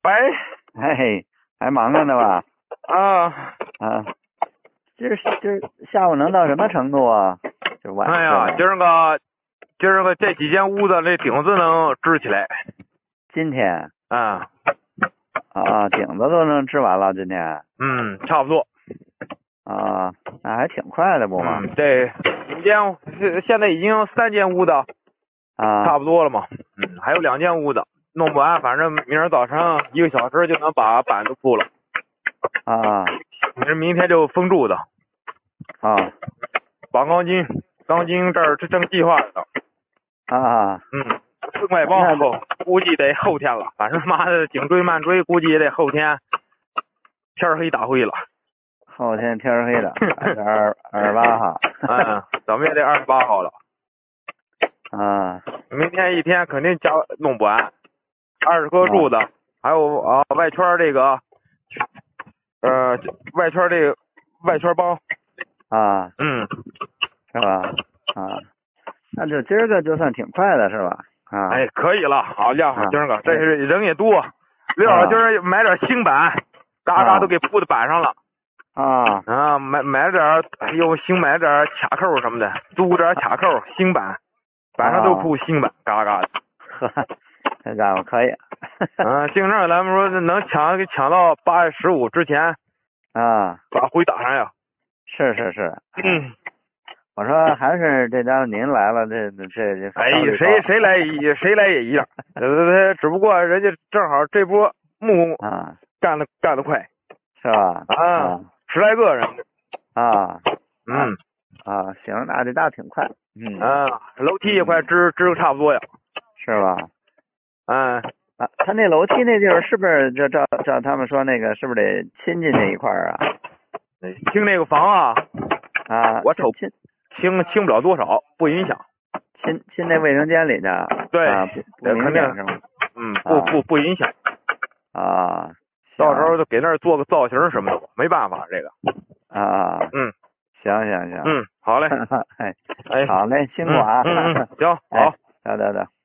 喂， 嘿，还忙着呢吧？ 啊， 啊，今儿下午能到什么程度啊？就晚哎呀，今儿个这几间屋子这顶子能支起来， 今天啊， 顶子都能支完了，今天差不多， 啊，那还挺快的不嘛？ 这现在已经3间屋子差啊不多了嘛，还有2间屋子弄不完，反正明儿早上1个小时就能把板子铺了，明天就封柱子，绑钢筋这儿正计划着呢，封外包估计得后天了，反正妈的颈椎慢椎估计也得后天，天黑打灰了。 后天天黑的，还是28号。 怎么也得28号了。明天一天肯定弄不完，20颗柱子，还有外圈这个，外圈这个外圈帮。 是吧？那就今儿个就算挺快的是吧？ 哎，可以了，好家伙，今儿个这是人也多，撂今儿买点新板，嘎嘎都给铺在板上了。买点又新买点卡扣什么的，租点卡扣新板，板上都铺新板，嘎嘎的。 呵，这家伙可以。 净证咱们说能抢到8月15之前，把灰打上呀。 是。我说还是这家伙您来了，这。 哎，谁来也一样，只不过人家正好这波木工干得快， 是吧 ？10来个人。 行，那这挺快。 楼梯也快支个差不多呀。 是吧？他那楼梯那地儿是不是就照他们说那个是不是得亲近那一块儿啊？ 听那个房我瞅清不了多少，不影响。 亲那卫生间里去。 对， 不明显是吗？ 不影响。到时候就给那儿做个造型什么的，没办法这个。 行。 好嘞。 好嘞，辛苦啊。 行，好。 得。